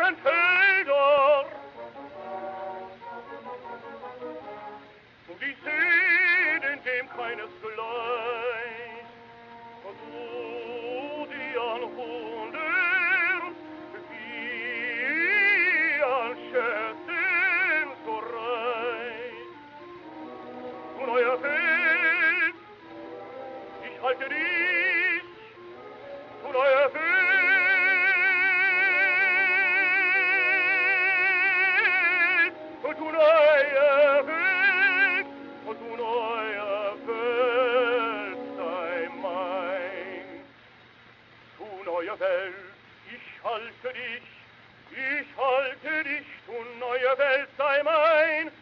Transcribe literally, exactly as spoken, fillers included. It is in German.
grünen Felder. Und ich seh, in dem keines gleich, und so die an Hundert, wie an Schätzen so reich. Du neuer Welt, ich halte dich, du neuer Welt, und du neuer Welt, und du neuer Welt sei mein. Du neue Welt, ich halte dich, ich halte dich, du neue Welt sei mein.